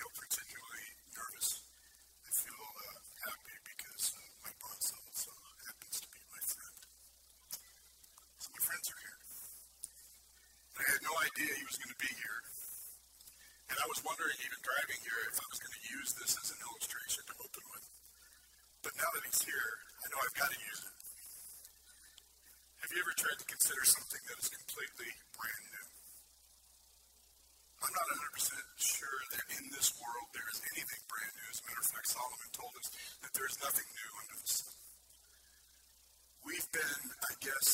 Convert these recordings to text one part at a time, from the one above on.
feel particularly nervous. I feel happy because my boss also happens to be my friend. So my friends are here. I had no idea he was going to be here. And I was wondering, even driving here, if I was going to use this as an illustration to open with. But now that he's here, I know I've got to use it. Have you ever tried to consider something that is completely brand new? I'm not 100% sure that in this world there is anything brand new. As a matter of fact, Solomon told us that there is nothing new under the sun. We've been, I guess,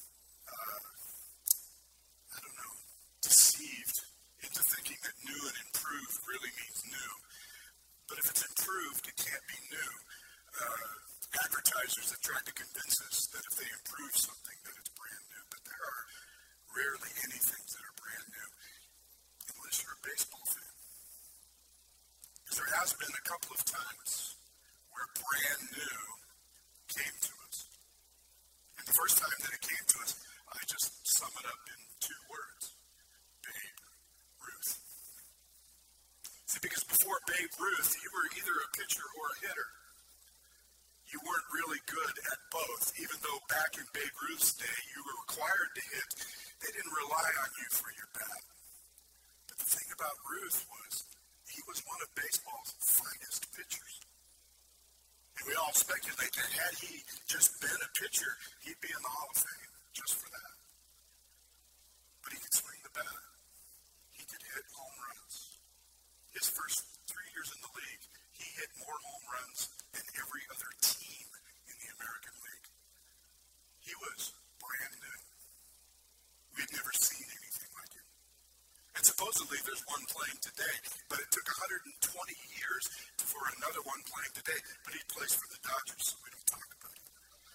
deceived into thinking that new and improved really means new. But if it's improved, it can't be new. Advertisers have tried to convince us that if they improve something, that it's brand new. But there are rarely any things that are brand new, unless you're a baseball fan. Because there has been a couple of times where brand new came to us. And the first time that it came to us, I just sum it up in 2 words. Babe Ruth. See, because before Babe Ruth, you were either a pitcher or a hitter. You weren't really good at both, even though back in Babe Ruth's day, you were required to hit. They didn't rely on you for your bat. But the thing about Ruth was, he was one of baseball's finest pitchers. And we all speculate that had he just been a pitcher, he'd be in the Hall of Fame just for that. But he could swing the bat. He could hit home runs. His first 3 years in the league, he hit more home runs than every other team in the American League. He was brand new. We had never seen anything like it. And supposedly there's one playing today, but it took 120 years for another one playing today. But he plays for the Dodgers, so we don't talk about it.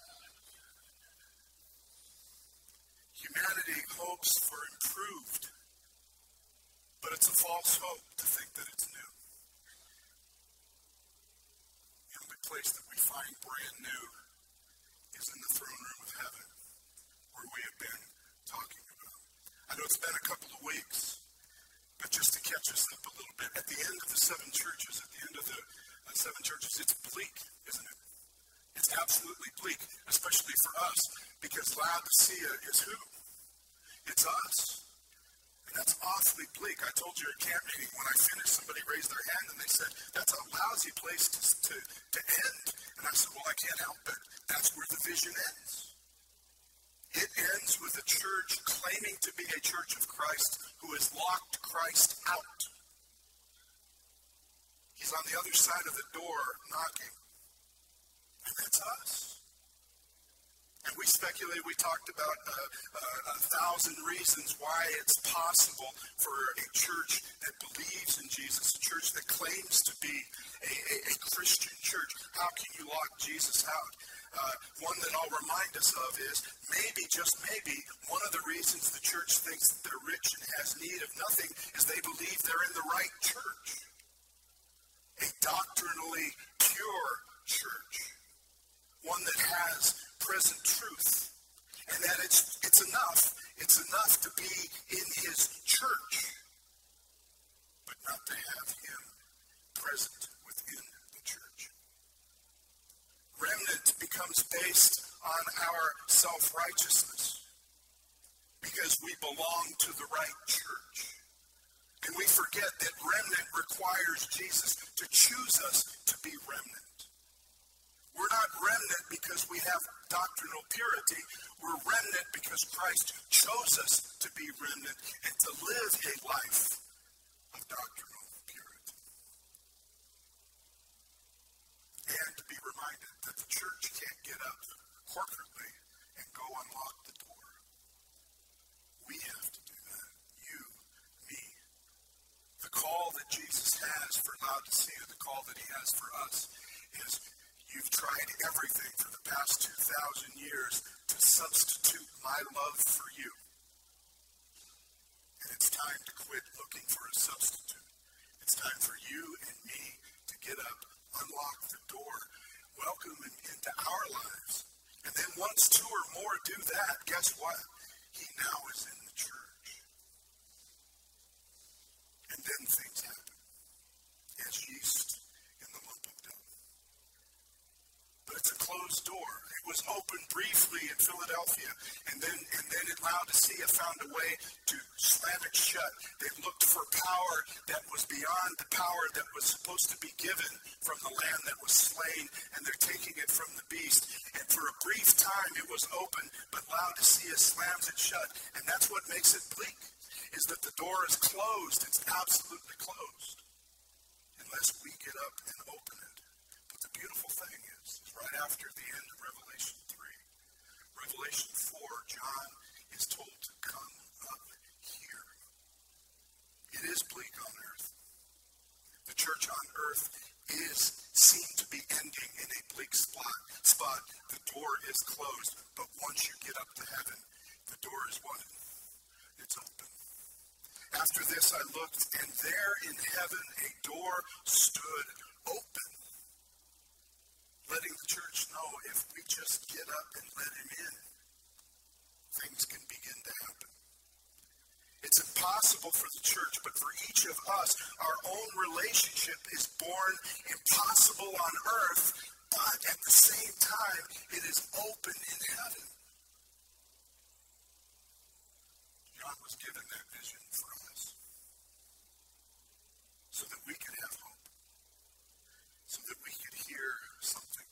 Humanity hopes for improved, but it's a false hope to think that it's new. The only place that we find brand new is in the throne room of heaven, where we have been talking about. I know it's been a couple of weeks, but just to catch us up a little bit, at the end of the 7 churches, it's bleak, isn't it? It's absolutely bleak, especially for us, because Laodicea is who? It's us. And that's awfully bleak. I told you at camp meeting, when I finished, somebody raised their hand and they said, that's a lousy place to end. And I said, well, I can't help it. That's where the vision ends. It ends with a church claiming to be a church of Christ who has locked Christ out. He's on the other side of the door knocking. And that's us. And we speculated, we talked about 1,000 reasons why it's possible for a church that believes in Jesus, a church that claims to be a Christian church. How can you lock Jesus out? One that I'll remind us of is maybe, just maybe, one of the reasons the church thinks that they're rich and has need of nothing is they believe they're in the right church. A doctrinally pure church. One that has present truth. And that it's enough to be in his church, but not to have him present within the church. Remnant becomes based on our self-righteousness because we belong to the right church. And we forget that remnant requires Jesus to choose us to be remnant. We're not remnant because we have doctrinal purity. We're remnant because Christ chose us to be remnant and to live a life of doctrinal purity. And to be reminded that the church can't get up corporately and go unlock the door. We have to do that. You, me. The call that Jesus has for Laodicea, the call that he has for us is, you've tried everything for the past 2,000 years to substitute my love for you. And it's time to quit looking for a substitute. It's time for you and me to get up, unlock the door, welcome him into our lives. And then once 2 or more do that, guess what? He now is in the church. And then things happen. closed door. It was open briefly in Philadelphia, and then Laodicea found a way to slam it shut. They looked for power that was beyond the power that was supposed to be given from the lamb that was slain, and they're taking it from the beast. And for a brief time it was open, but Laodicea slams it shut, and that's what makes it bleak, is that the door is closed. It's absolutely closed unless we get up and open it. But the beautiful thing is right after the end of Revelation 3, Revelation 4, John is told to come up here. It is bleak on earth. The church on earth is seen to be ending in a bleak spot. The door is closed, but once you get up to heaven, the door is what? It's open. After this I looked, and there in heaven a door stood open, letting the church know if we just get up and let him in, things can begin to happen. It's impossible for the church, but for each of us, our own relationship is born impossible on earth, but at the same time, it is open in heaven. John was given that vision for us so that we could have hope, so that we could hear something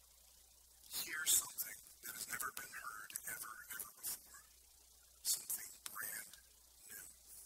that has never been heard ever before, something brand new.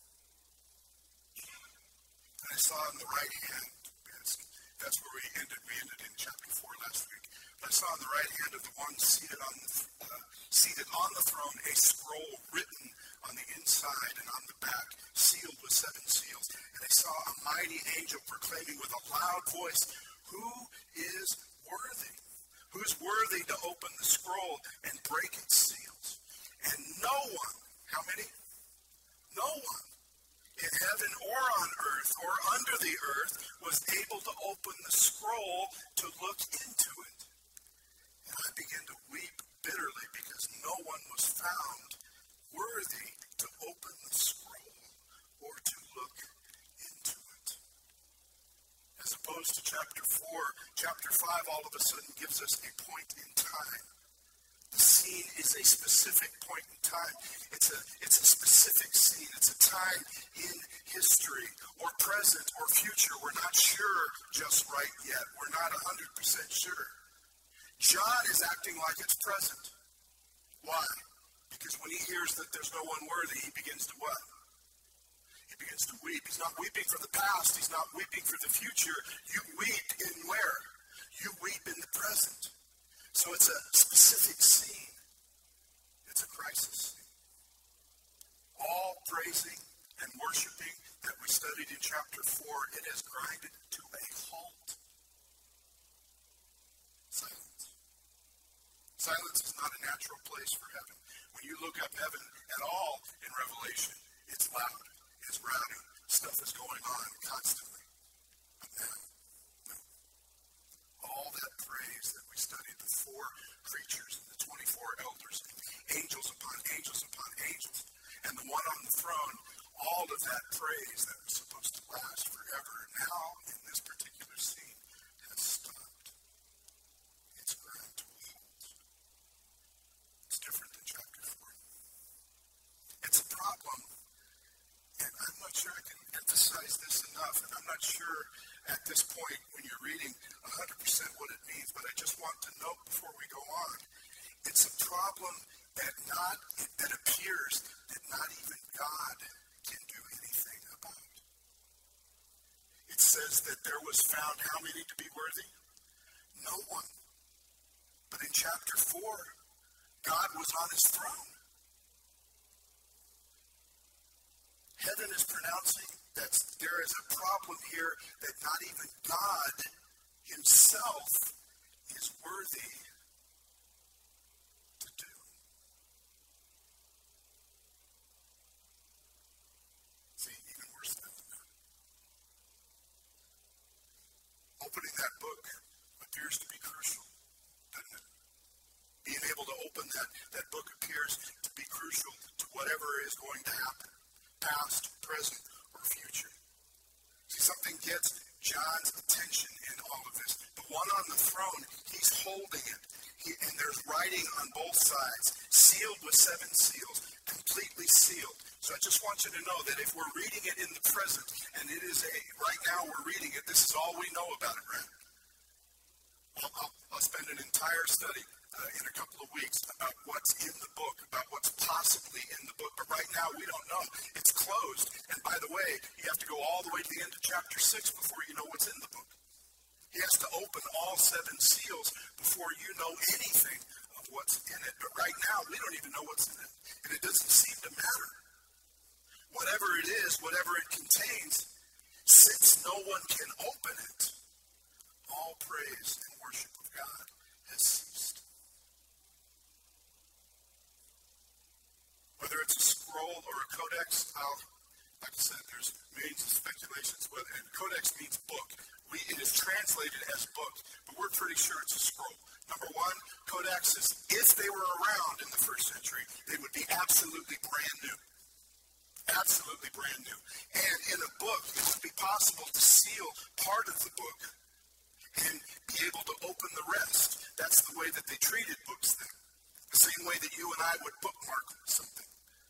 And I saw on the right hand, that's where we ended in chapter 4 last week. But I saw on the right hand of the one seated on the throne a scroll written on the inside and on the back, sealed with 7 seals. And I saw a mighty angel proclaiming with a loud voice, "Who is worthy? Who's worthy to open the scroll and break its seals?" And no one, how many? No one in heaven or on earth or under the earth was able to open the scroll to look into it. And I began to weep bitterly because no one was found worthy to open the scroll or to look into it. As opposed to chapter 4, chapter 5 all of a sudden gives us a point in time. The scene is a specific point in time. It's a specific scene. It's a time in history or present or future. We're not sure just right yet. We're not 100% sure. John is acting like it's present. Why? Because when he hears that there's no one worthy, he begins to what? He begins to weep. He's not weeping for the past. He's not weeping for the future. You weep in where? You weep in the present. So it's a specific scene. It's a crisis scene. All praising and worshiping that we studied in chapter 4, it has grinded to a halt. Silence. Silence is not a natural place for heaven. When you look up heaven at all in Revelation, it's loud, it's rowdy, stuff is going on constantly. But now, no. All that praise that we studied, the 4 creatures and the 24 elders, angels upon angels upon angels, and the one on the throne, all of that praise that was supposed to last forever, now in this particular scene has stopped. It's ground to a halt. It's different than chapter 4. It's a problem, and I'm not sure I can emphasize this enough, and I'm not sure at this point when you're reading 100% what it means, but I just want to note before we go on, it's a problem that appears that not even God can do anything about. It says that there was found how many to be worthy? No one. But in chapter 4, God was on his throne. Heaven is pronouncing that there is a problem here that not even God himself is worthy to do. See, even worse than that. Opening that book appears to be crucial, doesn't it? Being able to open that book appears to be crucial to whatever is going to happen, past, present, or future. See, something gets John's attention in all of this. The one on the throne, he's holding it. And there's writing on both sides, sealed with 7 seals, completely sealed. So I just want you to know that if we're reading it in the present, and it is right now we're reading it, this is all we know about it, right? I'll spend an entire study in a couple of weeks about what's in the book, about what's possibly in the book. But right now we don't know. It's closed. And by the way, you have to go all the way to the end of chapter 6 before you know what's in the book. He has to open all 7 seals before you know anything of what's in it. But right now, we don't even know what's in it. And it doesn't seem to matter. Whatever it is, whatever it contains, since no one can open it, all praise and worship of God has ceased. Whether it's a scroll or a codex, like I said, there's millions of speculations. And codex means book. It is translated as book, but we're pretty sure it's a scroll. Number one, codexes, if they were around in the first century, they would be absolutely brand new. Absolutely brand new. And in a book, it would be possible to seal part of the book and be able to open the rest. That's the way that they treated books then. The same way that you and I would bookmark something.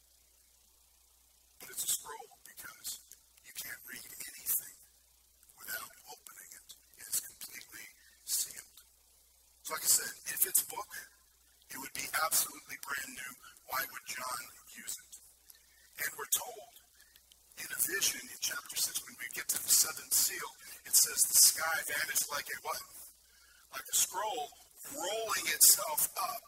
But it's a scroll because you can't read anything without opening it. It is completely sealed. So like I said, if it's a book, it would be absolutely brand new. Why would John use it? And we're told in a vision in chapter 6, when we get to the 7th seal, it says the sky vanished like a what? Like a scroll rolling itself up.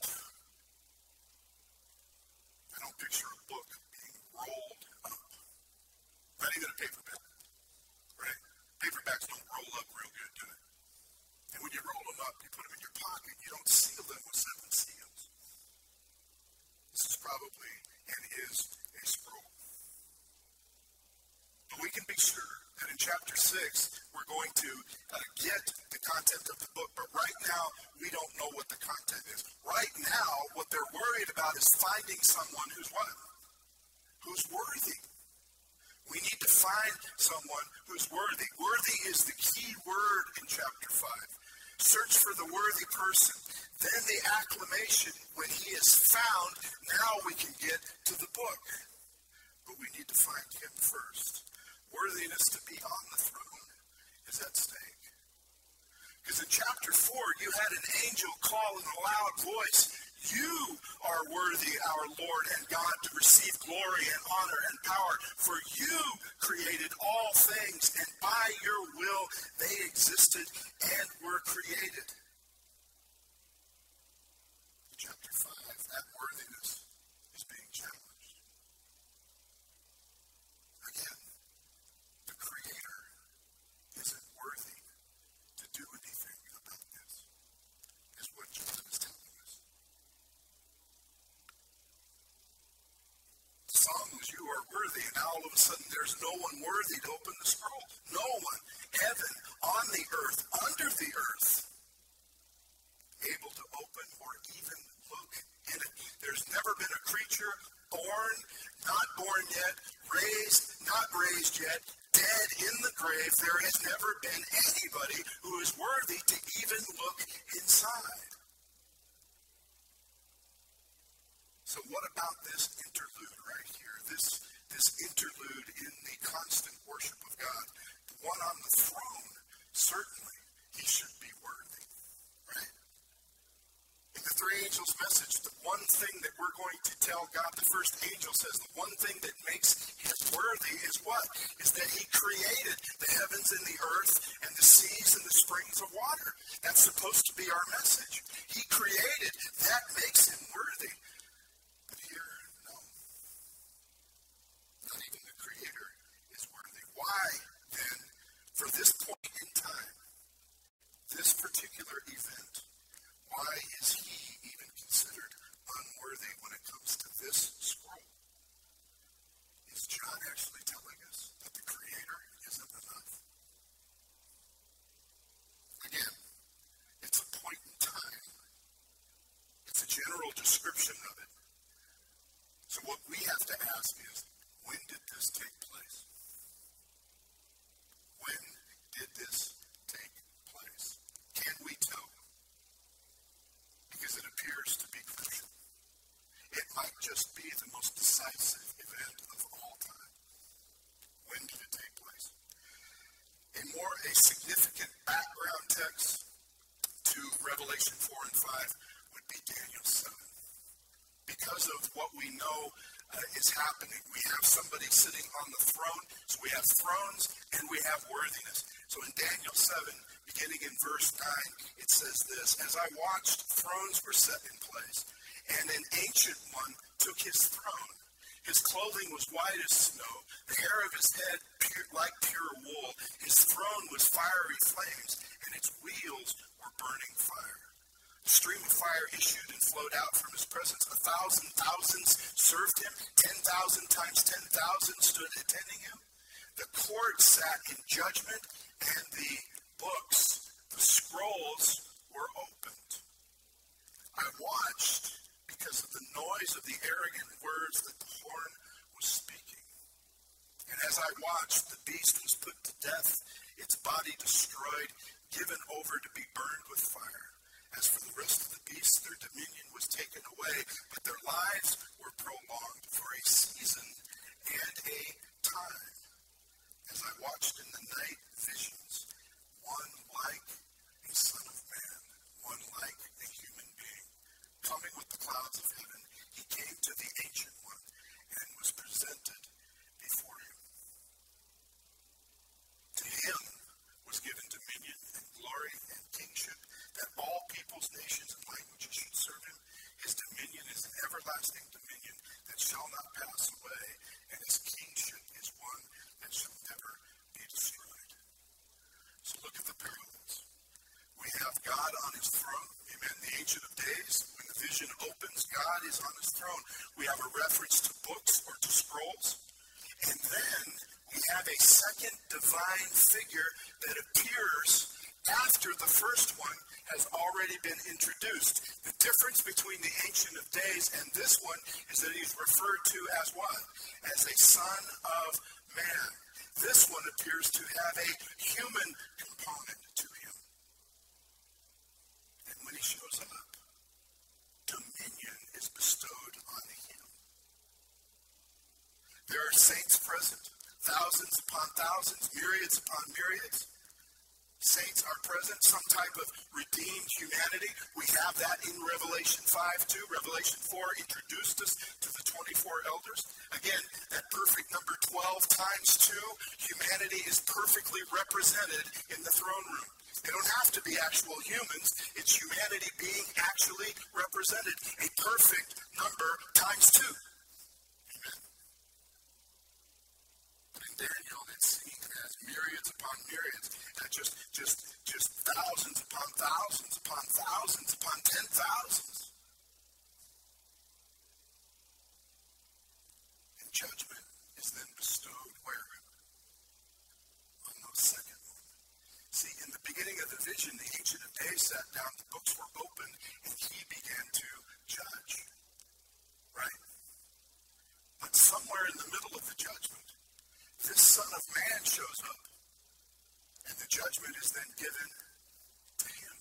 I don't picture a book being rolled up. Not even a paperback. Right? Paperbacks don't roll up real good, do they? And when you roll them up, you put them in your pocket. You don't seal them with 7 seals. This is probably and is a scroll. But we can be sure that in chapter 6, we're going to get the content of the book. But right now, we don't know what the content is. Right now, what they're worried about is finding someone who's what? Who's worthy. We need to find someone who's worthy. Worthy is the key word in chapter 5. Search for the worthy person. Then the acclamation, when he is found, now we can get to the book. But we need to find him first. Worthiness to be on the throne is at stake. Because in chapter 4, you had an angel call in a loud voice, "You are worthy, our Lord and God, to receive glory and honor and power, for you created all things, and by your will they existed and were created." In chapter 5, that worthiness is being challenged. Again, the Creator isn't worthy to do anything about this, is what John is telling us. The song was, "You are worthy," and now all of a sudden there's no one worthy to open the scroll. No one. Heaven, on the earth, under the earth, able to open or even look in it. There's never been a creature born, not born yet, raised, not raised yet, dead in the grave. There has never been anybody who is worthy to even look inside. So what about this interlude right here? This interlude in the constant worship of God. The one on the throne, certainly he should be worthy. Right? In the 3 angels' message, the one thing that we're going to tell God, the first angel says, the one thing that makes him worthy is what? Is that he created the heavens and the earth and the seas and the springs of water. That's supposed to be our message. He created, that makes him worthy. But here, no. Not even the Creator is worthy. Why, then, for this point in time, this particular event, why is he even considered unworthy when it comes to this scroll? Is John actually telling us that the Creator isn't enough? Again, it's a point in time. It's a general description of it. So what we have to ask is, when did this take place? When did this take place? Can we tell? Because it because of what we know is happening. We have somebody sitting on the throne. So we have thrones and we have worthiness. So in Daniel 7, beginning in verse 9, it says this: As I watched, thrones were set in place, and an ancient one took his throne. His clothing was white as snow, the hair of his head like pure wool. His throne was fiery flames, and its wheels were burning fire. A stream of fire issued and flowed out from his presence. 1,000 thousands served him. 10,000 times 10,000 stood attending him. The court sat in judgment, and the books, the scrolls, were opened. I watched because of the noise of the arrogant words that the horn was speaking. And as I watched, the beast was put to death, its body destroyed, given over to be burned with fire. As for the rest of the beasts, their dominion was taken away, but their lives were prolonged for a season and a time. As I watched in the night visions, one like a son of man, one like a human being, coming with the clouds of heaven, he came to the Ancient One and was presented before him. To him was given dominion and glory and kingship, that all peoples, nations, and languages should serve him. His dominion is an everlasting dominion that shall not pass away, and his kingship is one that shall never be destroyed. So look at the parallels. We have God on his throne, amen, the Ancient of Days. When the vision opens, God is on his throne. We have a reference to books or to scrolls. And then we have a second divine figure that appears after the first one has already been introduced. The difference between the Ancient of Days and this one is that he's referred to as what? As a son of man. This one appears to have a human component to him. And when he shows up, dominion is bestowed on him. There are saints present, thousands upon thousands, myriads upon myriads. Saints are present, some type of redeemed humanity. We have that in Revelation 5 too. Revelation 4 introduced us to the 24 elders. Again, that perfect number 12 times 2, humanity is perfectly represented in the throne room. They don't have to be actual humans. It's humanity being actually represented. A perfect number times 2. Amen. But in Daniel, it's seen as myriads upon myriads. Just thousands upon thousands upon thousands upon 10,000s. And judgment is then bestowed where? On those second one. See, in the beginning of the vision, the Ancient of Days sat down, the books were opened, and he began to judge. Right? But somewhere in the middle of the judgment, this Son of Man shows up. And the judgment is then given to him.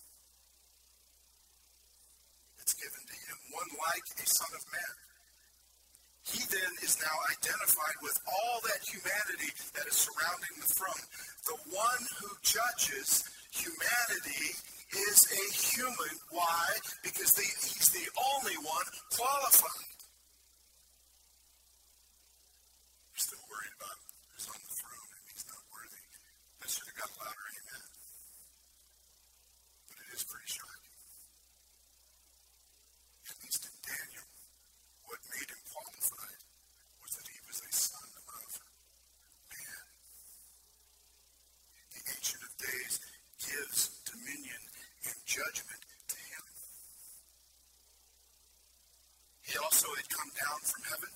It's given to him, one like a son of man. He then is now identified with all that humanity that is surrounding the throne. The one who judges humanity is a human. Why? Because he's the only one qualified. You're still worried about who's on the throne and he's not worthy. I should have got a louder amen. But it is pretty shocking. At least in Daniel, what made him qualified was that he was a son of man. The Ancient of Days gives dominion and judgment to him. He also had come down from heaven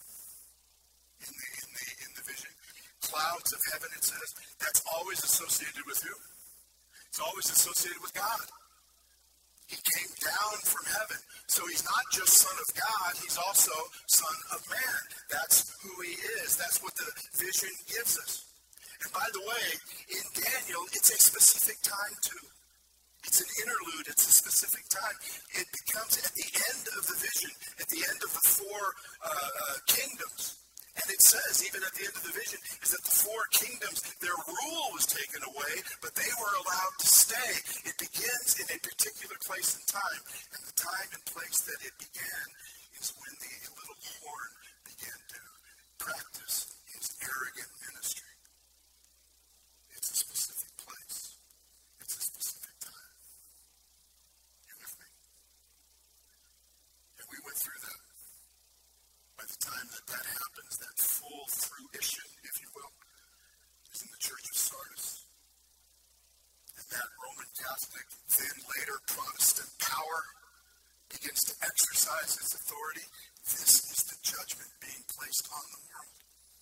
in the vision. Clouds of heaven, it says, that's always associated with who? It's always associated with God. He came down from heaven. So he's not just Son of God, he's also Son of Man. That's who he is. That's what the vision gives us. And by the way, in Daniel, it's a specific time too. It's an interlude. It's a specific time. It becomes at the end of the vision, at the end of the 4 kingdoms. And it says, even at the end of the vision, is that the 4 kingdoms, their rule was taken away, but they were allowed to stay. It begins in a particular place and time. And the time and place that it began is when the little horn began to practice his arrogant ministry. It's a specific place. It's a specific time. You with me? And we went through that. By the time that happens, that full fruition, if you will, is in the church of Sardis. And that Roman Catholic, then later Protestant power begins to exercise its authority. This is the judgment being placed on the world.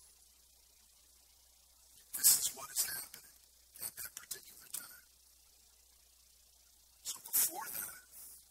This is what is happening at that particular time. So before that,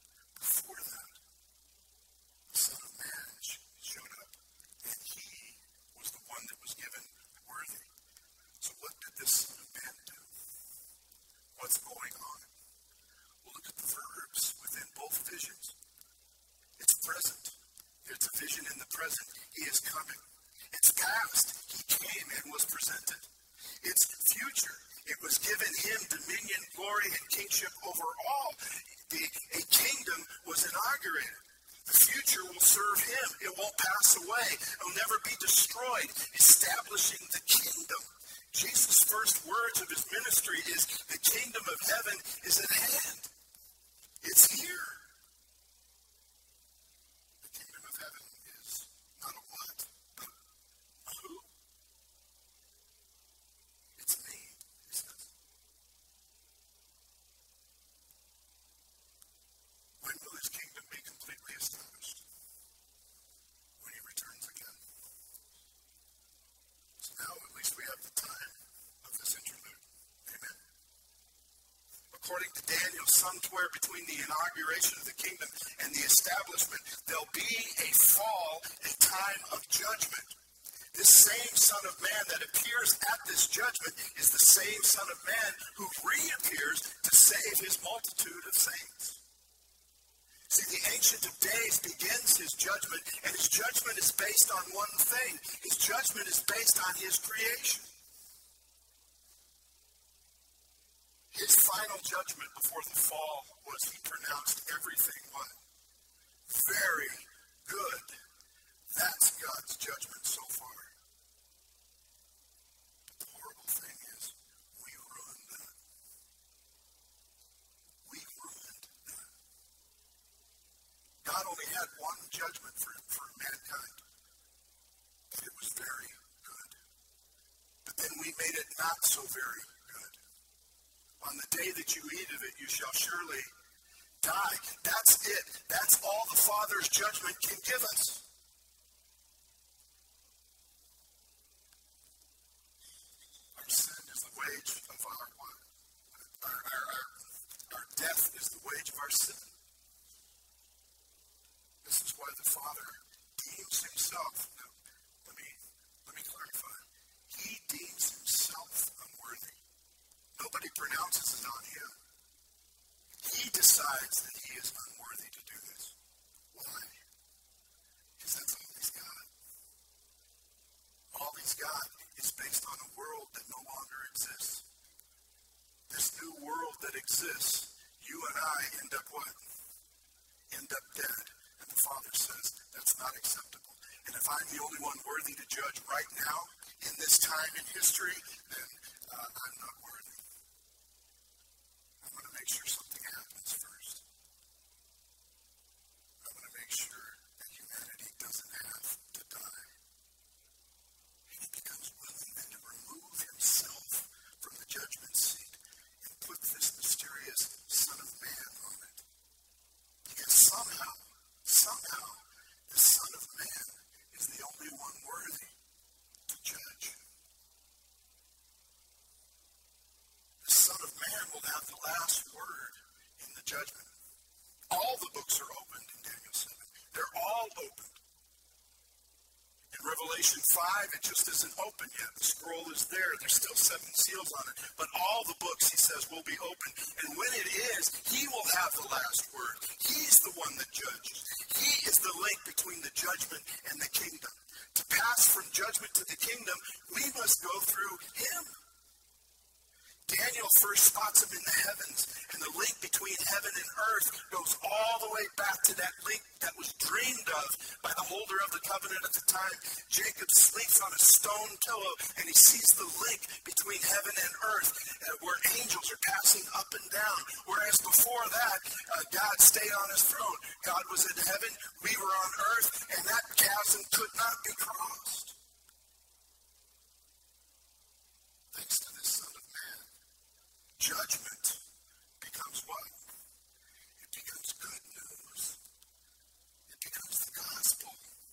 the Son of Man showed up, and he was the one that was given worthy. So what did this Son of Man do? What's going on? Well, look at the verbs within both visions. It's present. It's a vision in the present. He is coming. It's past. He came and was presented. It's future. It was given him dominion, glory, and kingship over all. A kingdom was inaugurated. The future will serve him. It won't pass away. It will never be destroyed. Establishing the kingdom. Jesus' first words of his ministry is, the kingdom of heaven is at hand. It's here. The kingdom of heaven is not a what, but a who. It's me, he says. When will his kingdom be completely established? When he returns again. So now at least we have the time of this interlude. Amen. According to Daniel, somewhere between the inauguration of the kingdom and the establishment, there'll be a fall, a time of judgment. This same Son of Man that appears at this judgment is the same Son of Man who reappears to save his multitude of saints. See, the Ancient of Days begins his judgment, and his judgment is based on one thing. His judgment is based on his creation. His final judgment before the fall was he pronounced everything what? Very good. That's God's judgment so far. But the horrible thing is, we ruined that. We ruined that. God only had one judgment for mankind. And it was very good. But then we made it not so very good. On the day that you eat of it, you shall surely die. That's it. That's all the Father's judgment can give us. Our sin is the wage of our what? Our death is the wage of our sin. This is why the Father deems himself. Now, let me clarify. He deems himself unworthy. Nobody pronounces it on him. He decides that he is unworthy to do this. Why? Because that's all he's got. All he's got is based on a world that no longer exists. This new world that exists, you and I end up what? End up dead. And the Father says, that's not acceptable. And if I'm the only one worthy to judge right now, in this time in history, then I'm not worthy. I'm going to make sure something happens first. I'm going to make sure that humanity doesn't have to die. And he becomes willing then to remove himself from the judgment seat and put this mysterious Son of Man on it. Because somehow, the Son of Man is the only one worthy to judge. The Son of Man will have the last word in the judgment. All the books are opened in Daniel 7. They're all opened. In Revelation 5, it just isn't open yet. The scroll is there. There's still 7 seals on it. But all the books, he says, will be opened. And when it is, he will have the last word. He's the one that judges. He is the link between the judgment and the kingdom. To pass from judgment to the kingdom, we must go through him. Daniel first spots him in the heavens, and the link between heaven and earth goes all the way back to that link that was dreamed of by the holder of the covenant at the time. Jacob sleeps on a stone pillow, and he sees the link between heaven and earth, where angels are passing up and down. Whereas before that, God stayed on his throne. God was in heaven, we were on earth, and that chasm could not be crossed. Thanks to this Son of Man, judgment becomes what? It becomes good news. It becomes the gospel.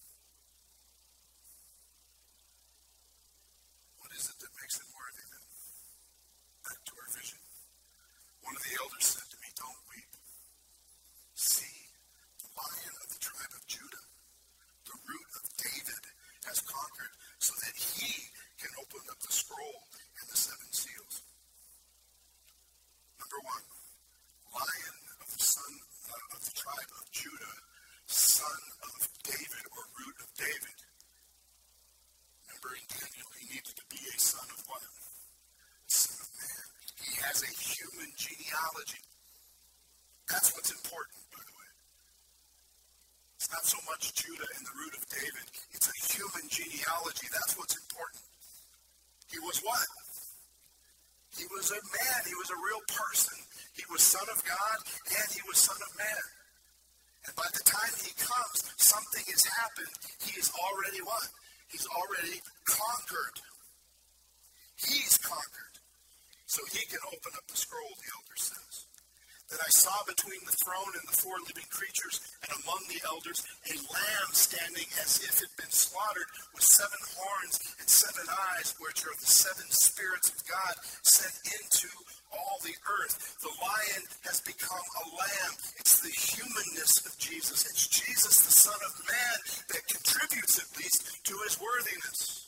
What is it that makes it worthy then? Back to our vision. One of the elders said to me, "Don't weep. See, the Lion of the tribe of Judah, the root of David, has conquered so that he can open up the scroll and the seven seals." Number one, Lion of the of the tribe of Judah, son of David, or root of David. Remember in Daniel, he needed to be a son of what? A son of man. He has a human genealogy. That's what's important, by the way. It's not so much Judah and the root of David. It's a human genealogy. That's what's important. He was what? He was a man. He was a real person. He was Son of God and he was Son of Man. And by the time he comes, something has happened. He is already what? He's already conquered. He's conquered. So he can open up the scroll, the elder says. Then I saw between the throne and the four living creatures and among the elders a lamb standing as if it had been slaughtered, with 7 horns and 7 eyes, which are the 7 spirits of God sent into all the earth. The lion has become a lamb. It's the humanness of Jesus. It's Jesus, the Son of Man, that contributes at least to his worthiness.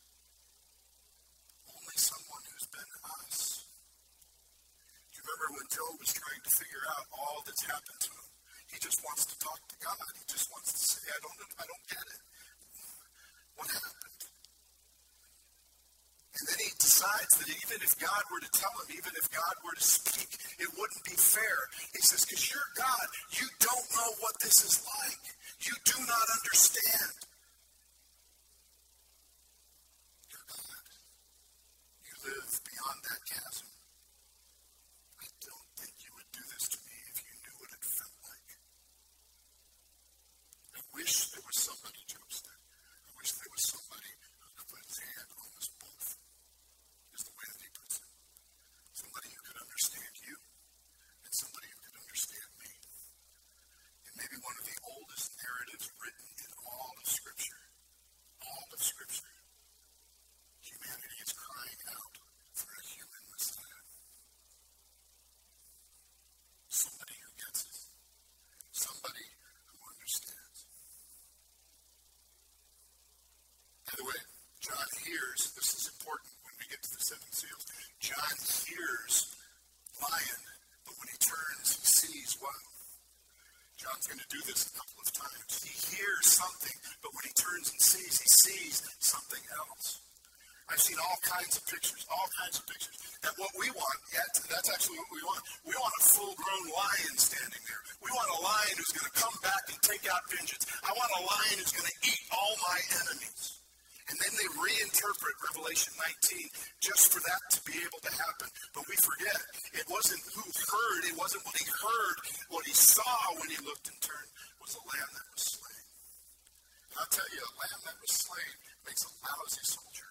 Only someone who's been us. Remember when Job was trying to figure out all that's happened to him? He just wants to talk to God. He just wants to say, I don't get it. What happened? And then he decides that even if God were to tell him, even if God were to speak, it wouldn't be fair. He says, because you're God, you don't know what this is like. You do not understand. You're God. You live beyond that chasm. I wish there was somebody, Job said. I wish there was somebody who could put his hand on us both, is the way that he puts it. Somebody who could understand you, and somebody who could understand me. It may be one of the oldest narratives written in all of Scripture. All of Scripture. Humanity is crying out for a human Messiah. Somebody who gets it. Somebody who understands. By the way, John hears, this is important when we get to the 7 seals. John hears lion, but when he turns, he sees what? John's going to do this a couple of times. He hears something, but when he turns and sees, he sees something else. I've seen all kinds of pictures. And what we want, that's actually what we want. We want a full-grown lion standing there. We want a lion who's going to come back and take out vengeance. I want a lion who's going to eat all my enemies. And then they reinterpret Revelation 19 just for that to be able to happen. But we forget, it wasn't who heard, it wasn't what he heard. What he saw when he looked and turned was a lamb that was slain. And I'll tell you, a lamb that was slain makes a lousy soldier.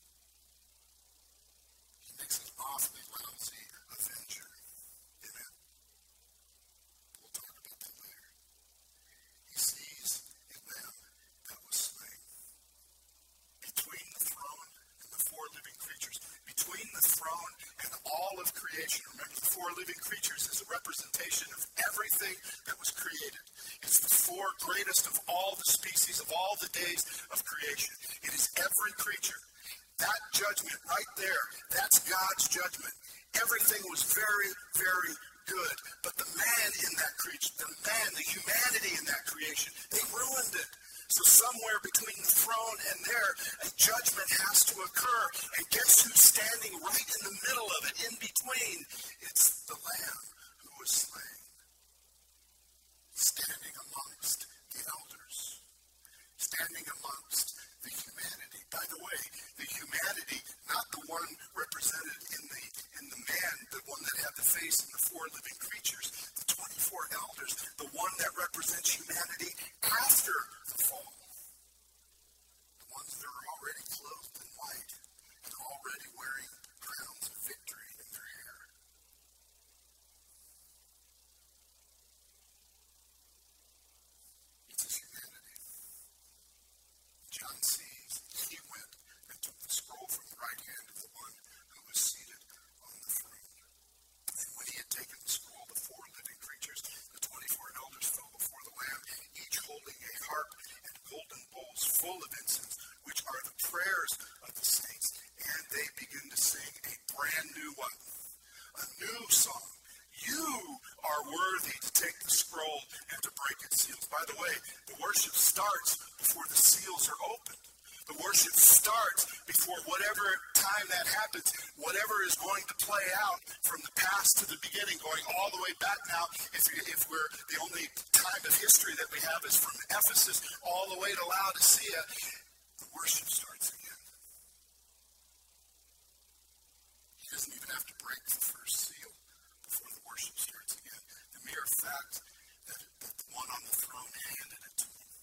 He makes an awfully lousy avenger. Amen. We'll talk about that later. He sees a lamb that was slain. Between the throne and the 4 living creatures, between the throne and all of creation. Remember, the 4 living creatures is a representation of everything that was created. It's the 4 greatest of all the species, of all the days of creation. It is every creature. That judgment right there, that's God's judgment. Everything was very, very good. But the man in that creature, the humanity in that creation, they ruined it. So somewhere between the throne and there, a judgment has to occur. And guess who's standing right in the middle of it, in between? It's the Lamb who was slain, standing amongst the elders, standing amongst the humanity. By the way, the humanity, not the one represented in the man, the one that had the face and the four living creatures, the 24 elders, the one that represents humanity after the fall. The ones that are already clothed in white and already wearing crowns of victory in their hair. It's his humanity. John sees, he went and took the scroll from the right hand of the one who was seated on the throne. And when he had taken the scroll, the four living creatures, the 24 elders fell before the Lamb, each holding a harp and golden bowls full of incense, which are the prayers of the saints. And they begin to sing a brand new one, a new song. You are worthy to take the scroll and to break its seals. By the way, the worship starts before the seals are opened. The worship starts before whatever time that happens, whatever is going to play out from the past to the beginning, going all the way back now. If we're the only time of history that we have is from Ephesus all the way to Laodicea, the worship starts again. He doesn't even have to break the first seal before the worship starts again. The mere fact that the one on the throne handed it to him.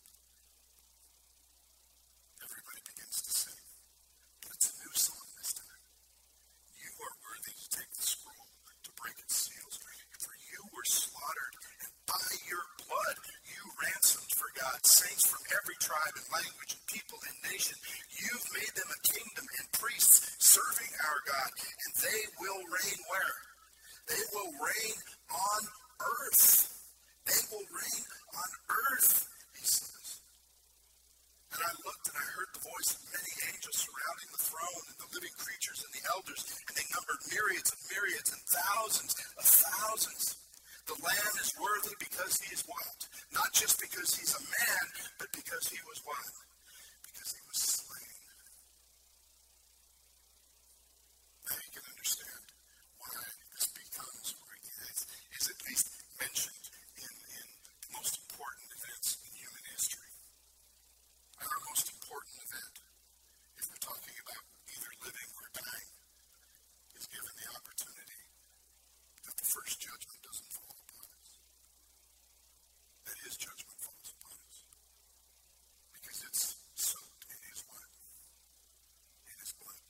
Everybody begins to sing. But it's a new song this time. You are worthy to take the scroll, to break its seals. For you were slaughtered, and by your blood you ransomed for God saints from every tribe and language and people and nation. You've made them a kingdom and priests serving our God, and they will reign where? They will reign on earth. They will reign on earth, he says. And I looked and I heard the voice of many angels surrounding the throne and the living creatures and the elders, and they numbered myriads and thousands of thousands. The Lamb is worthy because he is what? Not just because he's a man, but because he was what? Because he was slain. Now you can understand why this becomes, or is at least mentioned in the most important events in human history. Our most important event, if we're talking about either living or dying, is given the opportunity that the first judgment doesn't fall upon us. That his judgment falls upon us. Because it's soaked in his blood. In his blood.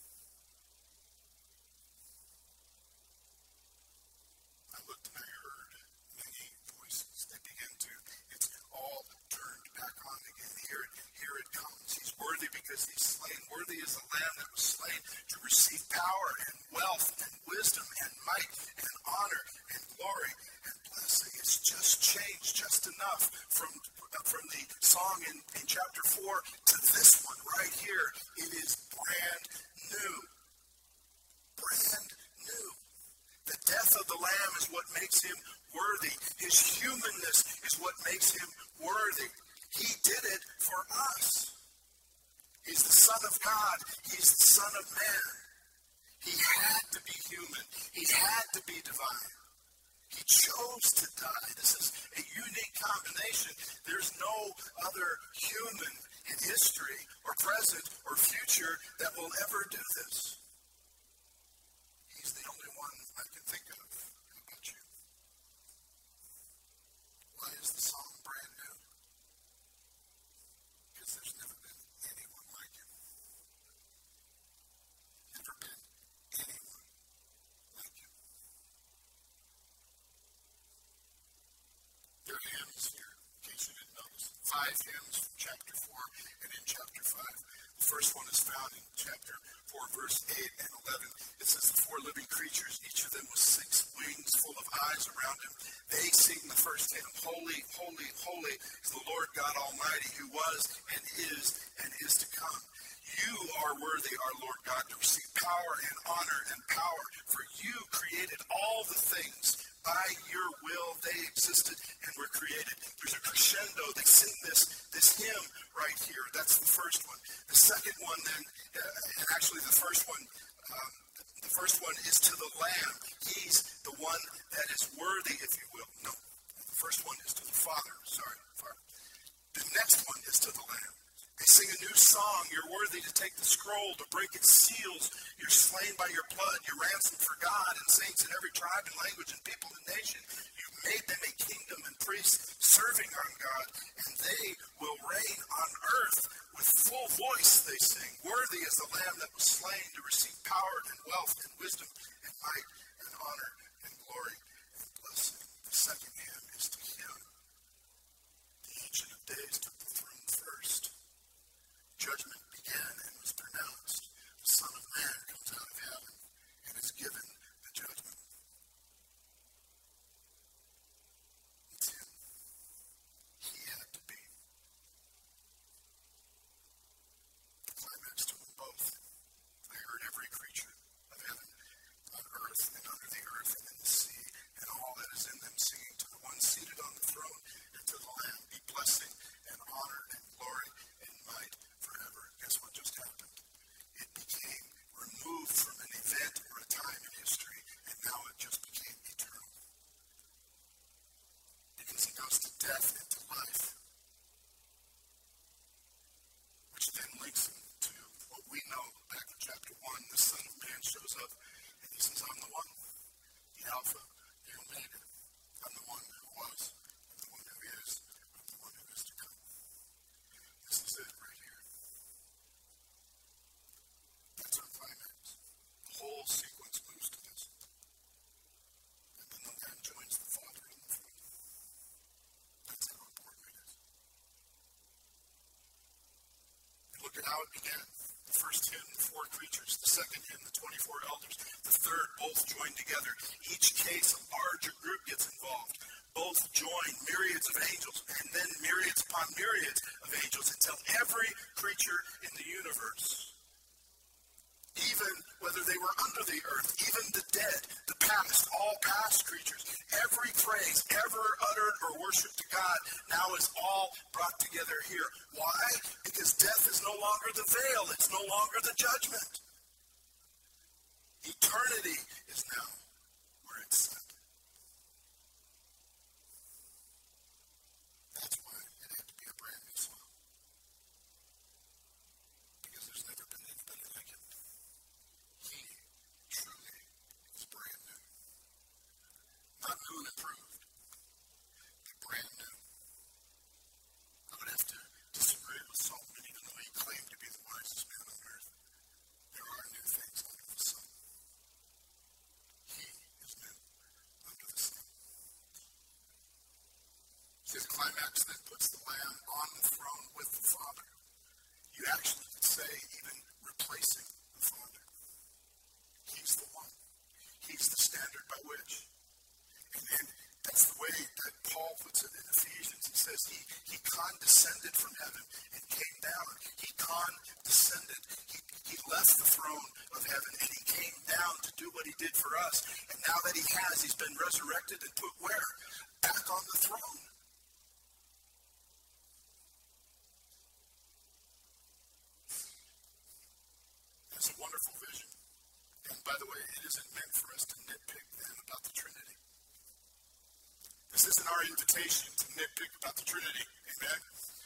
I looked and I heard many voices. They began to, it's all turned back on again. Here it comes. He's worthy because he's slain. Worthy is the Lamb that was slain to receive power and wealth and wisdom and might and honor and glory and blessing. It's just changed just enough from the song in chapter 4 to this one right here. It is brand new. Brand new. The death of the Lamb is what makes him worthy. His humanness is what makes him worthy. He did it for us. He's the Son of God. He's the Son of Man. He had to be human. He had to be divine. He chose to die. This is a unique combination. There's no other human in history or present or future that will ever do this. He's the only one I can think of. How about you? Why is the song brand new? Because there's never been anyone like him. Never been anyone like him. There are hymns here, in case you didn't notice. 5 hymns from chapter 4 and in chapter 5. The first one is found in chapter 4, verse 8 and 11. It says the 4 living creatures, each of them with 6 wings full of eyes around him. They sing the first hymn, Holy, holy, holy is the Lord God Almighty, who was and is to come. You are worthy, our Lord God, to receive power and honor and power, for you created all the things, By your will, they existed and were created. There's a crescendo. They sing this hymn right here. That's the first one. The second one then, and actually the first one is to the Lamb. He's the one that is worthy, if you will. No, the first one is to the Father. Sorry, Father. The next one is to the Lamb. They sing a new song. You're worthy to take the scroll, to break its seals. You're slain by your blood. You're ransomed for God and saints in every tribe and language and people and nation. You've made them a kingdom and priests serving on God, and they will reign on earth. With full voice they sing. Worthy is the Lamb that was slain to receive power and wealth and wisdom and might and honor and glory and blessing. The second hymn is to him. The Ancient of Days took the throne first. Judgment began and was pronounced. The Son of Man comes out of heaven and is given the judgment. It's him. He had to be. The climax to them both. I heard every creature of heaven, on earth and under the earth and in the sea, and all that is in them, singing to the one seated on the throne and to the Lamb, be blessing and honor and glory and might forever. Guess what just happened? It became removed from an event or a time in history, and now it just became eternal. Because he goes to death and to life, which then links him to what we know back in chapter 1. The Son of Man shows up, and he says, I'm the one, the Alpha, the Omega. I'm the one who was, I'm the one who is, I'm the one who is to come. This is it right here. That's our climax. The whole sequence moves to this. And then the Lamb joins the Father on the throne. That's how important it is. And look at how it began. The first hymn, the 4 creatures. The second hymn, the 24 elders. The third, both joined together. Each case, a larger group gets involved. Both join, myriads of angels, and then myriads upon myriads of angels until every creature in the universe, even whether they were under the earth, even the dead, the past, all past creatures, every praise ever uttered or worshiped to God now is all brought together here. Why? Because death is no longer the veil. It's no longer the judgment. Eternity is now where it's set. That's why it had to be a brand new song. Because there's never been anybody like him. He truly is brand new. Not new and improved, but brand new. I would have to disagree with Solomon, even though he claimed to be the wisest man on earth. There are new things under the sun. He is new under the sun. See, the climax then puts the Lamb on the throne with the Father. You actually could say even replacing the Father. He's the one. He's the standard by which. And that's the way that Paul puts it in Ephesians. He says he condescended from heaven and came down. He condescended. He left the throne of heaven and he came down to do what he did for us. And now that he's been resurrected and put where? Back on the throne. It's a wonderful vision. And by the way, it isn't meant for us to nitpick then about the Trinity. This isn't our invitation to nitpick about the Trinity. Amen?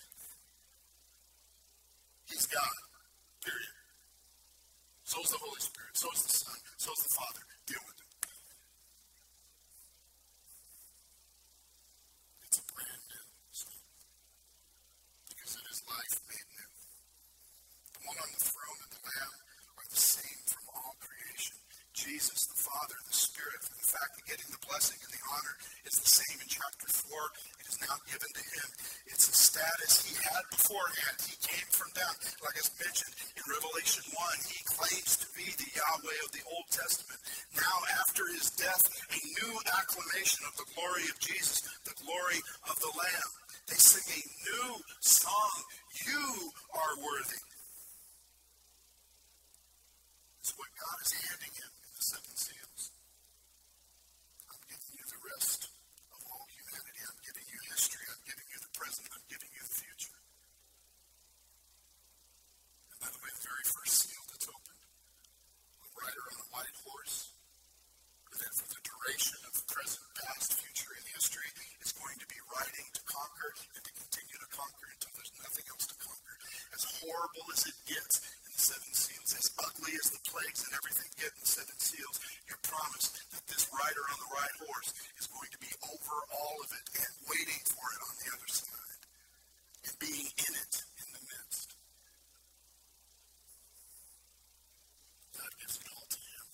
He's God. Period. So is the Holy Spirit. So is the Son. So is the Father. Deal with it. It's a brand new song. Because it is life made new. The one on the throne and the Lamb are the same from all creation. Jesus, the Father, the Spirit, for the fact that getting the blessing and the honor is the same in chapter 4. It is now given to him. It's a status he had beforehand. He came from down. Like I mentioned in Revelation 1, he claims to be the Yahweh of the Old Testament. Now, after his death, a new acclamation of the glory of Jesus, the glory of the Lamb. They sing a new song. You are worthy. It's what God is handing him in the 7 seals. I'm giving you the white horse is going to be over all of it and waiting for it on the other side and being in it in the midst. God gives it all to him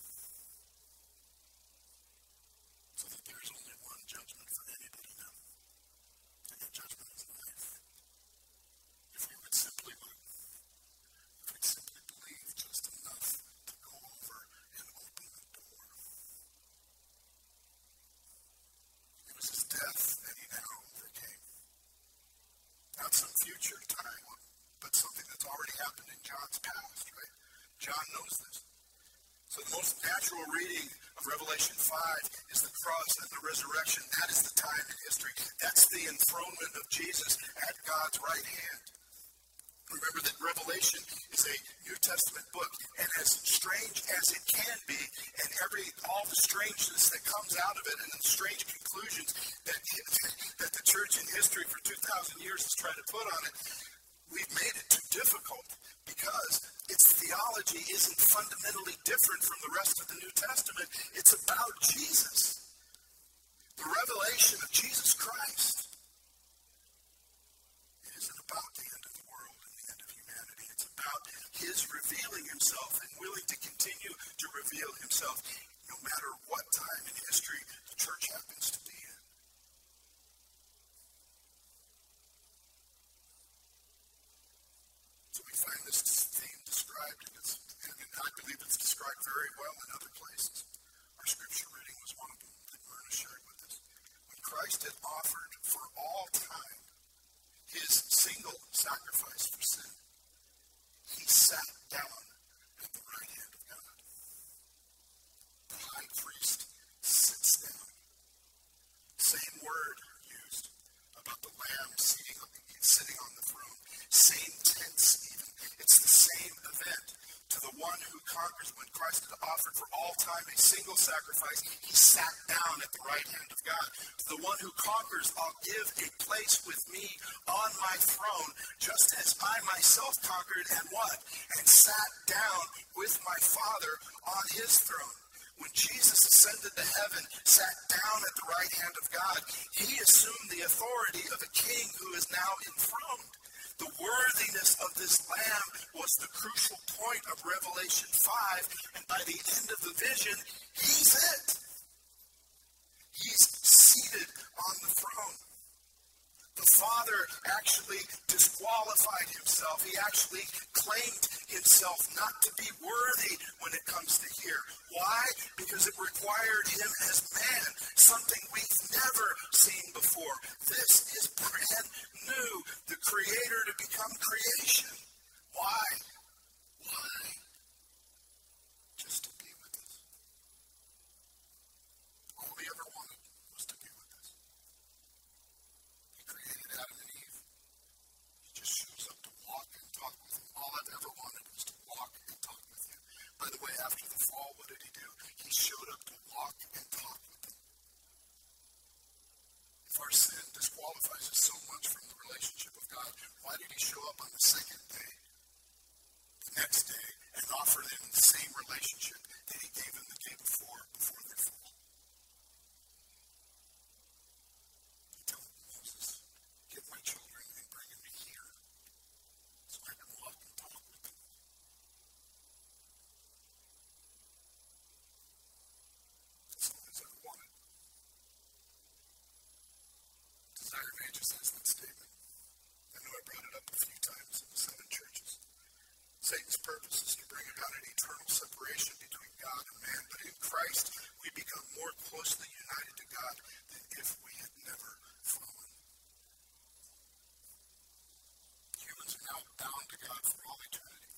so that there's only one judgment for anybody now. And that judgment is life. If we would simply look, if we'd simply believe just enough to go over and open the door. It was his death that he now overcame. Not some future time, but something that's already happened in John's past, right? John knows this. So the most natural reading of Revelation 5 is the cross and the resurrection. That is the time in history. That's the enthronement of Jesus at God's right hand. Remember that Revelation is a New Testament book, and as strange as it can be, and all the strangeness that comes out of it, and the strange conclusions that the church in history for 2,000 years has tried to put on it, we've made it too difficult because its theology isn't fundamentally different from the rest of the New Testament. It's about Jesus. The revelation of Jesus Christ. It isn't about the end of the world and the end of humanity. It's about his revealing himself and willing to continue to reveal himself no matter what time in history the church happens to be in. So we find this theme described, and I believe it's described very well in other places. Our scripture reading was one of them that Myrna shared with us. When Christ had offered for all time his single sacrifice for sin, he sat down at the right hand of God. The high priest sits down. Same word used about the Lamb sitting on the throne. Same tense even. It's the same event. To the one who conquers, when Christ had offered for all time a single sacrifice, he sat down at the right hand of God. To the one who conquers, I'll give a place with me on my throne, just as I myself conquered and what? And sat down with my Father on his throne. When Jesus ascended to heaven, sat down at the right hand of God, he assumed the authority of a king who is now enthroned. The worthiness of this Lamb was the crucial point of Revelation 5, and by the end of the vision, he's it. He's seated on the throne. The Father actually disqualified himself. He actually claimed himself not to be worthy when it comes to here. Why? Because it required him as man, something we've never seen before. This is brand new. The Creator to become creation. Why? Why? Just to be with us. All he ever wanted was to be with us. He created Adam and Eve. He just shows up to walk and talk with them. All I've ever wanted was to walk and talk with you. By the way, after the fall, what did he do? He showed up to walk and talk with them. If our sin disqualifies us so much from the relationship of God, why did he show up on the second day, the next day, and offer them the same relationship that he gave them the day before their fall? He told Moses, get my children and bring them here so I can walk and talk with them. That's all he's ever wanted. Desire of Ages has that statement. I know I brought it up a few times in the 7 churches. Satan's purpose is to bring about an eternal separation between God and man, but in Christ we become more closely united to God than if we had never fallen. Humans are now bound to God for all eternity.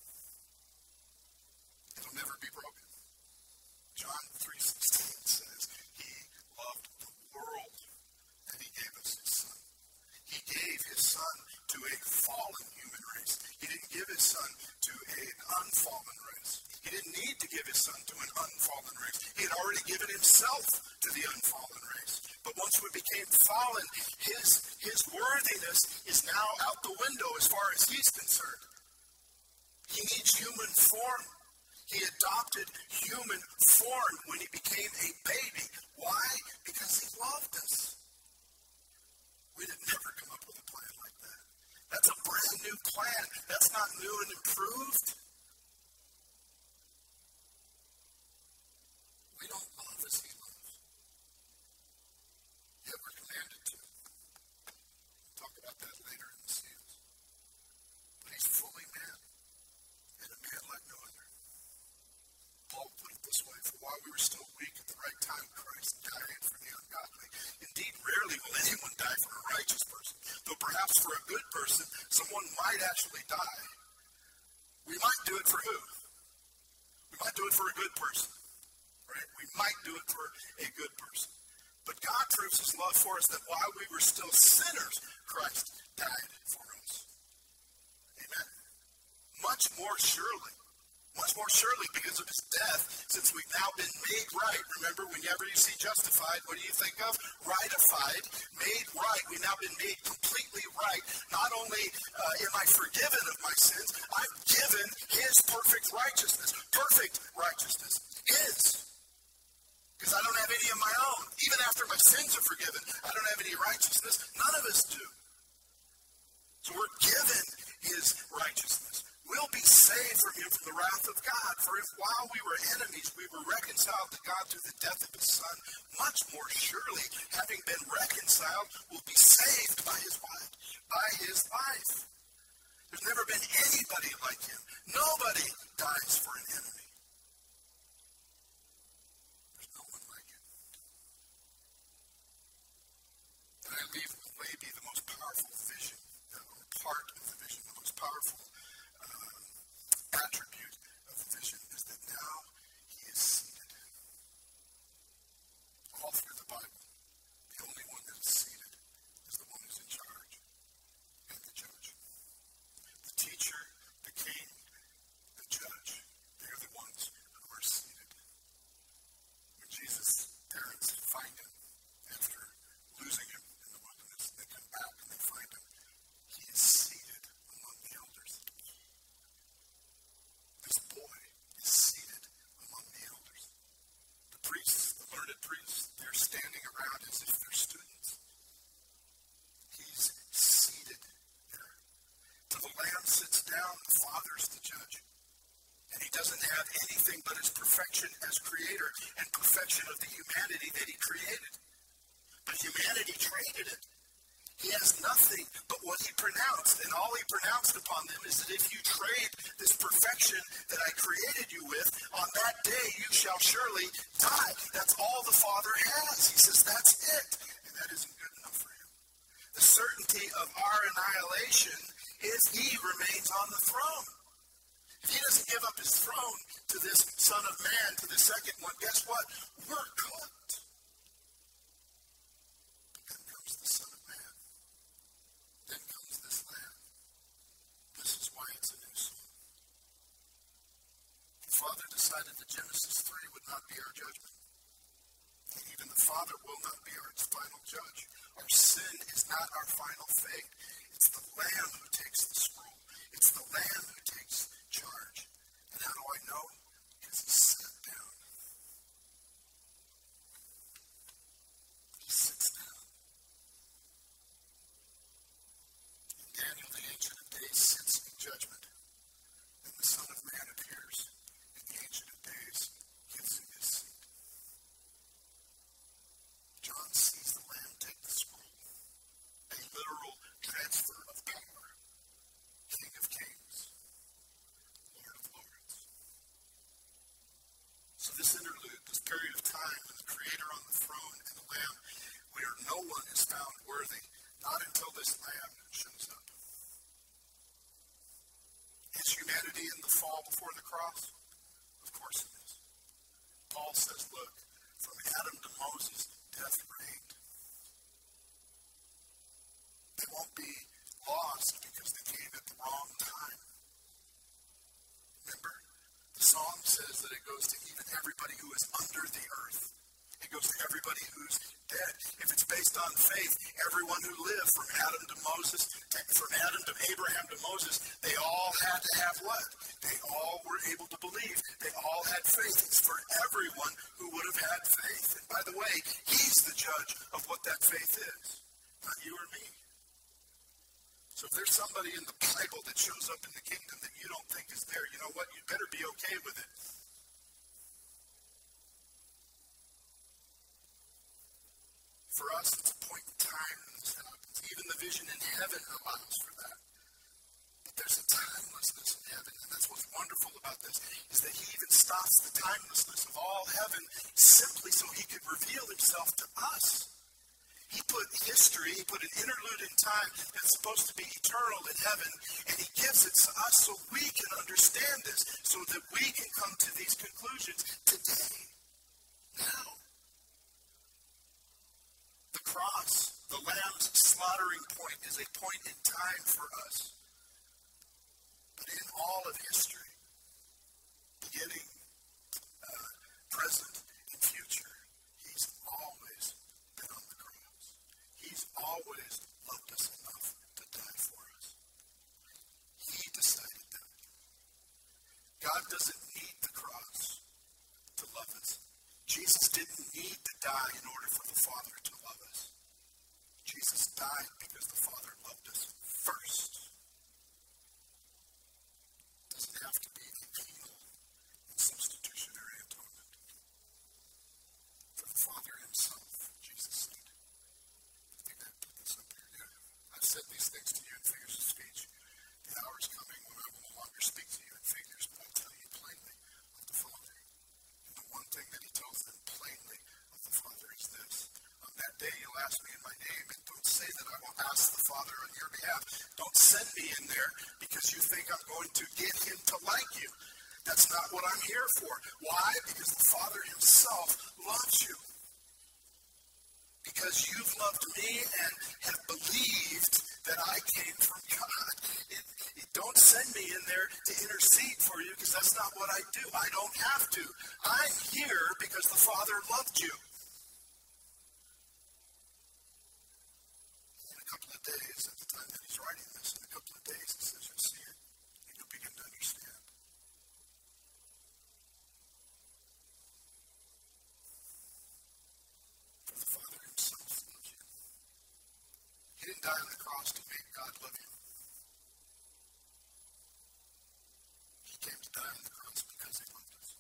It'll never be broken. John 3:16 says, he loved the world and he gave us his son. He gave his son to a fallen human race. He didn't give his son to an unfallen race. He didn't need to give his son to an unfallen race. He had already given himself to the unfallen race. But once we became fallen, his worthiness is now out the window as far as he's concerned. He needs human form. He adopted human form when he became a baby. Why? Because he loved us. We didn't never come up with a plan like that. That's a brand new plan. That's not new and improved. We don't love as he loves. Yet we're commanded to. We'll talk about that later in the seals. But he's fully man, and a man like no other. Paul put it this way, for while we were still weak at the right time, Christ died for the ungodly. Indeed, rarely will anyone die for a righteous person, though perhaps for a good person, someone might actually die. We might do it for who? We might do it for a good person, right? We might do it for a good person. But God proves his love for us that while we were still sinners, Christ died for us. Amen. Much more surely because of his death, since we've now been made right. Remember, whenever you see justified, what do you think of? Rightified, made right. We've now been made completely right. Not only am I forgiven of my sins, I'm given his perfect righteousness. Perfect righteousness is. Because I don't have any of my own. Even after my sins are forgiven, I don't have any righteousness. None of us do. So we're given his righteousness. We'll be saved from him from the wrath of God. For if while we were enemies, we were reconciled to God through the death of his Son, much more surely, having been reconciled, we'll be saved by his what? By his life. There's never been anybody like him. Nobody dies for an enemy. There's no one like him. And I leave with maybe the most powerful vision, or part of the vision, the most powerful attribute of the vision is that now he is seated. All through the Bible, the only one that is seated is the one who's in charge and the judge. The teacher, the king, the judge, they're the ones who are seated. When Jesus' parents find him after losing him in the wilderness, they come back and they find him. He is seated among the elders. This boy is seated among the elders. The priests, the learned priests, they're standing around as if they're students. He's seated there. Till the Lamb sits down, the Father's the judge. And he doesn't have anything but his perfection as creator and perfection of the humanity that he created. But humanity traded it. He has nothing but what he pronounced, and all he pronounced upon them is that if you trade this perfection that I created you with, on that day you shall surely die. That's all the Father has. He says that's it, and that isn't good enough for him. The certainty of our annihilation is he remains on the throne. If he doesn't give up his throne to this Son of Man, to the second one, guess what? We're cooked. But then comes the Son of Man. Then comes this Lamb. This is why it's a new song. The Father decided that Genesis 3 would not be our judgment. And even the Father will not be our final judge. Our sin is not our final fate. It's the Lamb who takes the scroll. It's the Lamb who takes charge. And how do I know? Because he sat down. He sits down. And Daniel, the Ancient of Days, sits in judgment. And the Son of Man appears, and the Ancient of Days gives him his seat. John sees the Lamb take the scroll. A literal transfer of power. King of Kings. Lord of Lords. So this interlude, this period of time when the Creator on the throne and the Lamb, where no one is found worthy, not until this Lamb shows up. Is humanity in the fall before the cross? Of course it is. Paul says, look, from Adam to Moses, death reigned. They won't be lost because they came at the wrong time. Remember, the song says that it goes to even everybody who is under the earth. It it goes to everybody who's dead. If it's based on faith, everyone who lived from Adam to Moses, from Adam to Abraham to Moses, they all had to have what? They all were able to believe. They all had faith. It's for everyone who would have had faith. And by the way, he's the judge of what that faith is, not you or me. So if there's somebody in the Bible that shows up in the kingdom that you don't think is there, you know what? You better be okay with it. For us, it's a point in time when this happens. Even the vision in heaven allows for that. But there's a timelessness in heaven, and that's what's wonderful about this, is that he even stops the timelessness of all heaven simply so he could reveal himself to us. He put history, he put an interlude in time that's supposed to be eternal in heaven, and he gives it to us so we can understand this, so that we can come to these conclusions today, now. The cross, the Lamb's slaughtering point, is a point in time for us. But in all of history, beginning, present, and future, he's always been on the cross. He's always loved us enough to die for us. He decided that. God doesn't need the cross to love us. Jesus didn't need to die in order for the Father to love us. Jesus died because the Father loved us first. It doesn't have to be a penal and substitutionary atonement. For the Father himself, Jesus said. I think I put this up here. Yeah. I've said these things to you in figures of speech. The hour is coming when I will no longer speak to you in figures, but I'll tell you plainly of the Father. And the one thing that he tells them plainly of the Father is this. On that day you'll ask me in my name, and don't say that I will ask the Father on your behalf. Don't send me in there because you think I'm going to get him to like you. That's not what I'm here for. Why? Because the Father himself loves you. Because you've loved me and have believed that I came from God. Don't send me in there to intercede for you, because that's not what I do. I don't have to. I'm here because the Father loved you. In a couple of days, at the time that he's writing this, in a couple of days, he says you'll see it and you'll begin to understand. For the Father himself loves you. He didn't die on the cross to make God love you. He came to die on the cross because he loved us.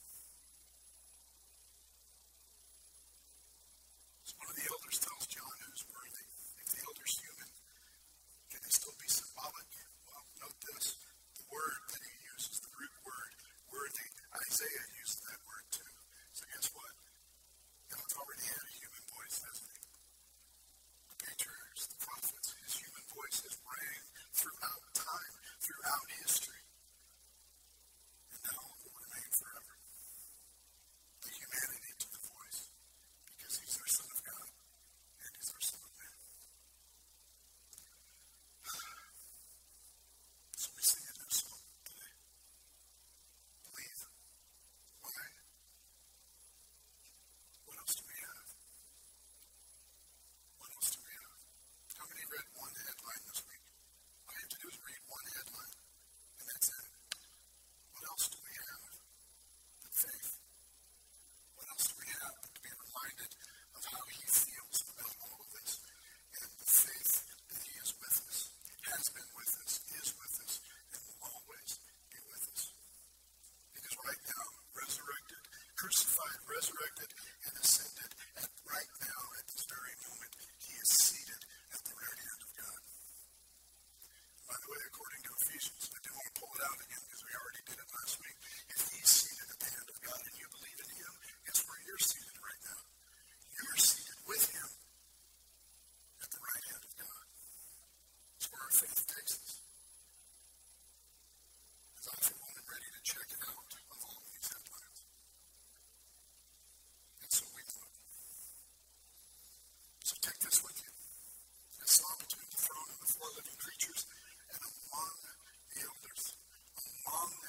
So one of the elders tells John who's worthy. If the elder's human, can they still be symbolic? Well, note this. The word that he uses, the root word, worthy, Isaiah used that word too. So guess what? God's already had a human voice, hasn't he? The patriarchs, the prophets, his human voice has rang throughout time, throughout history. And now it will remain forever. The humanity to the voice, because he's our Son of God and he's our Son of Man. So we sing a new song today. Believe. Why? What else do we have? What else do we have? How many read one headline this week? All you have to do is read one headline, and that's it. What else do we have but faith? What else do we have but to be reminded of how he feels about all of this, and the faith that he is with us, has been with us, is with us, and will always be with us. Because right now, resurrected, crucified, resurrected, and ascended, and right now, at this very moment, he is seated at the right hand of God. By the way, according to Ephesians, I didn't want to pull it out again because we already did it last week. If he's seated at the hand of God and you believe in him, guess where you're seated right now? You're seated with him at the right hand of God. That's where our faith takes us. As I for one am ready to check it out of all of these headlines. And so we do it. So take this with you. I saw between the throne and the four living creatures, and among the elders, among